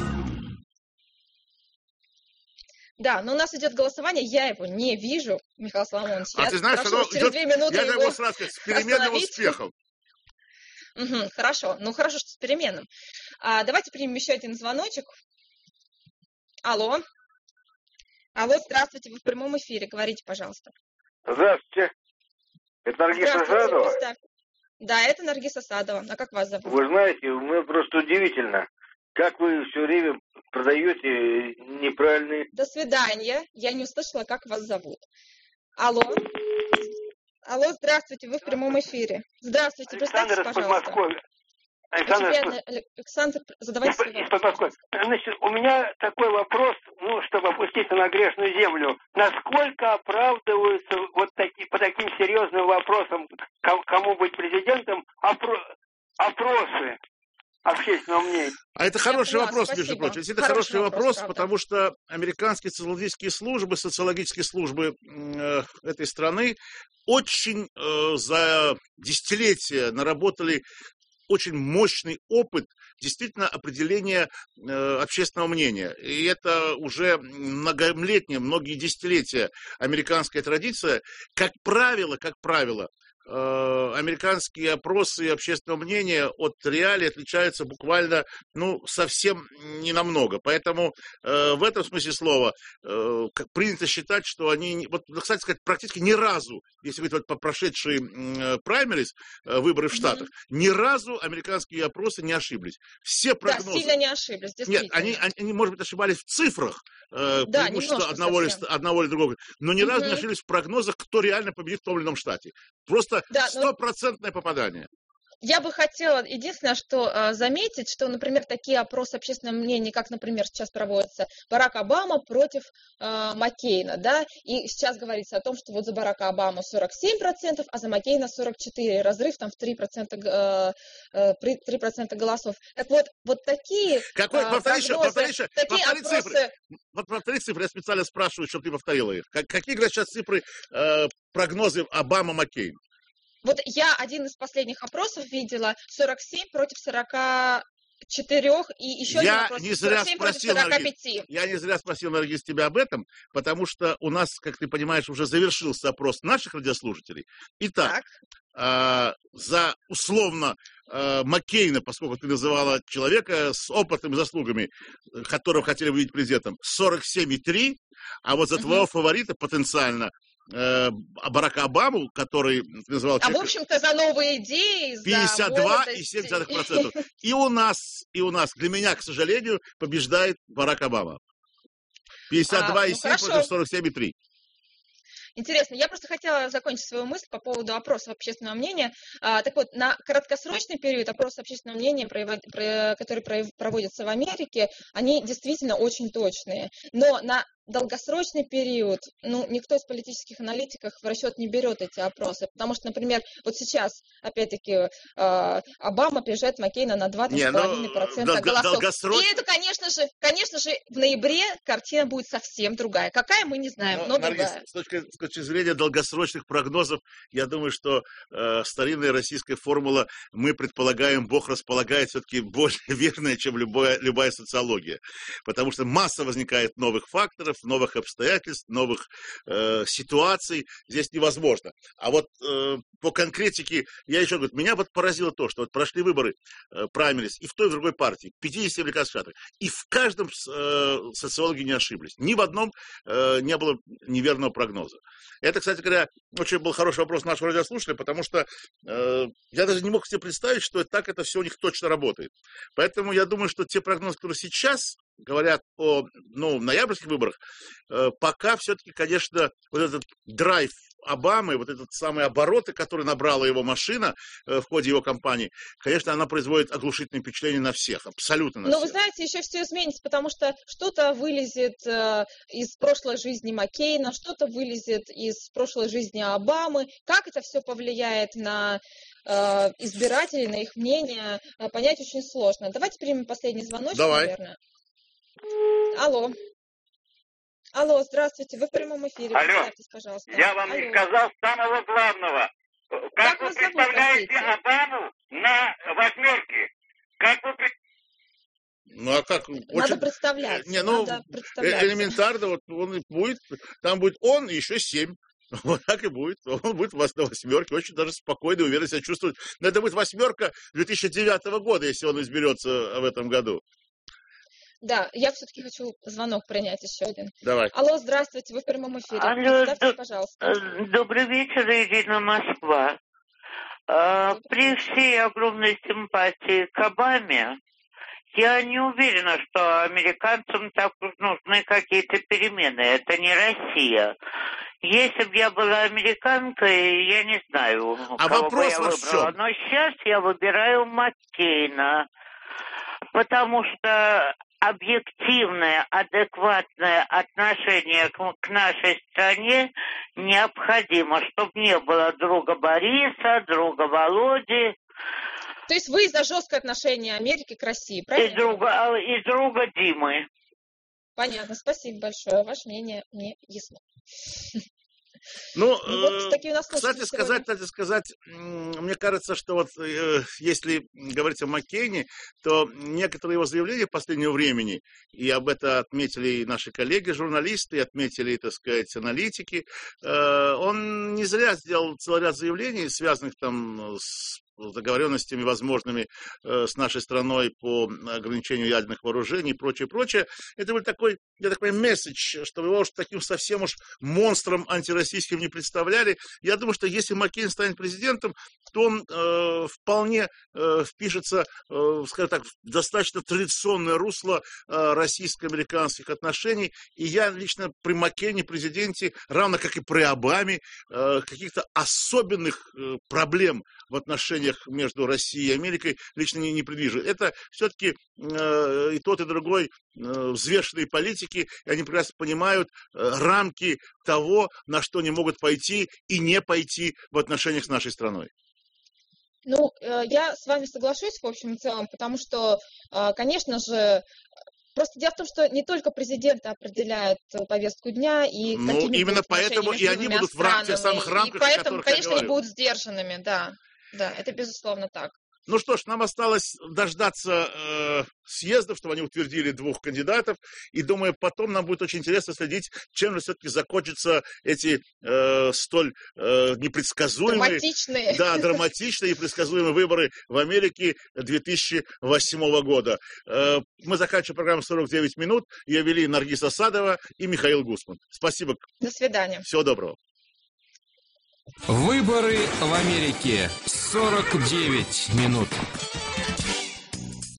Да, но у нас идет голосование, я его не вижу, Михаил Соломонович. Ты знаешь, что через 2 минуты я его сразу сказать, с переменным успехом. Хорошо, хорошо, что с переменным. Давайте примем еще один звоночек. Алло, здравствуйте, вы в прямом эфире, говорите, пожалуйста. Здравствуйте, это Наргиз Асадова? Да, это Наргиз Асадова. А как вас зовут? Вы знаете, мне просто удивительно, как вы все время продаете неправильные... До свидания. Я не услышала, как вас зовут. Алло, здравствуйте, вы в прямом эфире. Здравствуйте, представьтесь, пожалуйста. Александр, задавайте свой вопрос. Значит, у меня такой вопрос, чтобы опуститься на грешную землю. Насколько оправдываются по таким серьезным вопросам, кому быть президентом, опросы общественного мнения? А это хороший вопрос, между прочим. Это хороший вопрос, потому что американские социологические службы этой страны очень за десятилетия наработали очень мощный опыт действительно определения общественного мнения. И это уже многие десятилетия американская традиция. Как правило, американские опросы общественного мнения от реалий отличаются буквально, совсем ненамного. Поэтому в этом смысле слова принято считать, что они, кстати сказать, практически ни разу, если говорить по прошедшие праймерис, выборы в Штатах, ни разу американские опросы не ошиблись. Все прогнозы... Да, сильно не ошиблись, действительно. Нет, они, может быть, ошибались в цифрах, преимущество одного или другого, но ни разу не ошиблись в прогнозах, кто реально победит в том или ином штате. Просто стопроцентное попадание. Я бы хотела, единственное, что заметить, что, например, такие опросы общественного мнения, как, например, сейчас проводятся, Барак Обама против Маккейна, да, и сейчас говорится о том, что вот за Барака Обаму 47%, а за Маккейна 44%, разрыв там в 3% голосов. Так вот такие Повтори опросы... цифры. Вот повтори цифры, я специально спрашиваю, чтобы ты повторила их. Какие, говорят, сейчас цифры прогнозы Обама-Маккейн? Вот я один из последних опросов видела 47 против 44, и еще один опрос 47 против 45. Я не зря спросил, Наргиз, тебя об этом, потому что у нас, как ты понимаешь, уже завершился опрос наших радиослушателей. Итак, за условно Маккейна, поскольку ты называла человека с опытом и заслугами, которого хотели увидеть президентом, 47,3, а вот за твоего фаворита потенциально Барака Обаму, который называл... в общем-то, за новые идеи, 52,7%. И у нас, для меня, к сожалению, побеждает Барак Обама. 52,7 против 47,3. Интересно, я просто хотела закончить свою мысль по поводу опросов общественного мнения. Так вот, на краткосрочный период опросы общественного мнения, которые проводятся в Америке, они действительно очень точные. Но на долгосрочный период, никто из политических аналитиков в расчет не берет эти опросы, потому что, например, вот сейчас, опять-таки, Обама опережает Маккейна на 2,5% голосов. И это, конечно же, в ноябре картина будет совсем другая. Какая, мы не знаем, но другая. С точки зрения долгосрочных прогнозов, я думаю, что старинная российская формула «мы предполагаем, Бог располагает» все-таки более верная, чем любая социология. Потому что масса возникает новых факторов, новых обстоятельств, новых ситуаций. Здесь невозможно. А вот по конкретике, я еще говорю, меня вот поразило то, что вот прошли выборы, праймерис, и в той, и в другой партии, 50 американских штатах, и в каждом социологи не ошиблись. Ни в одном не было неверного прогноза. Это, кстати говоря, очень был хороший вопрос нашего радиослушателя, потому что я даже не мог себе представить, что так это все у них точно работает. Поэтому я думаю, что те прогнозы, которые сейчас говорят о ноябрьских выборах, пока все-таки, конечно, вот этот драйв Обамы, вот этот самый обороты, который набрала его машина в ходе его кампании, конечно, она производит оглушительное впечатление на всех, абсолютно на всех. Но вы знаете, еще все изменится, потому что что-то вылезет из прошлой жизни Маккейна, что-то вылезет из прошлой жизни Обамы. Как это все повлияет на избирателей, на их мнение, понять очень сложно. Давайте примем последний звоночек, наверное. Алло, здравствуйте, вы в прямом эфире. Представьтесь, пожалуйста. Я вам не сказал самого главного. Как вы представляете Обаму на восьмерке? Как вы Надо представлять. Элементарно, вот он будет, там будет он и еще 7. Вот так и будет. Он будет у вас на восьмерке, очень даже спокойно и уверенно себя чувствовать. Но это будет восьмерка 2009 года, если он изберется в этом году. Да, я все-таки хочу звонок принять еще один. Давай. Алло, здравствуйте, вы в прямом эфире. Представьтесь, пожалуйста. Добрый вечер, Ирина, Москва. При всей огромной симпатии к Обаме, я не уверена, что американцам так нужны какие-то перемены. Это не Россия. Если бы я была американкой, я не знаю, кого бы я выбрала. Но сейчас я выбираю Маккейна, потому что объективное, адекватное отношение к нашей стране необходимо, чтобы не было друга Бориса, друга Володи. То есть вы за жесткое отношение Америки к России, правильно? И друга Димы. Понятно, спасибо большое. Ваше мнение мне ясно. Кстати сказать, мне кажется, что вот если говорить о Маккейне, то некоторые его заявления последнего времени, и об этом отметили и наши коллеги, журналисты, отметили, так сказать, аналитики, он не зря сделал целый ряд заявлений, связанных там с договоренностями возможными с нашей страной по ограничению ядерных вооружений и прочее. Это был такой, я так понимаю, месседж, что его уж таким совсем уж монстром антироссийским не представляли. Я думаю, что если Маккейн станет президентом, то он вполне впишется, скажем так, в достаточно традиционное русло российско-американских отношений. И я лично при Маккейне, президенте, равно как и при Обаме, каких-то особенных проблем в отношениях отношениях между Россией и Америкой лично не предвижу. Это все-таки и тот, и другой взвешенные политики, и они прекрасно понимают рамки того, на что они могут пойти и не пойти в отношениях с нашей страной. Ну, я с вами соглашусь в общем и целом, потому что, конечно же, просто дело в том, что не только президенты определяют повестку дня, и ну, именно поэтому и они будут в тех самых рамках, и поэтому, конечно, они будут сдержанными, да. Да, это безусловно так. Ну что ж, нам осталось дождаться съездов, чтобы они утвердили 2 кандидатов. И, думаю, потом нам будет очень интересно следить, чем же все-таки закончатся эти столь непредсказуемые... драматичные и предсказуемые выборы в Америке 2008 года. Мы заканчиваем программу «49 минут». Ее вели Наргиз Асадова и Михаил Гусман. Спасибо. До свидания. Всего доброго. Выборы в Америке. 49 минут.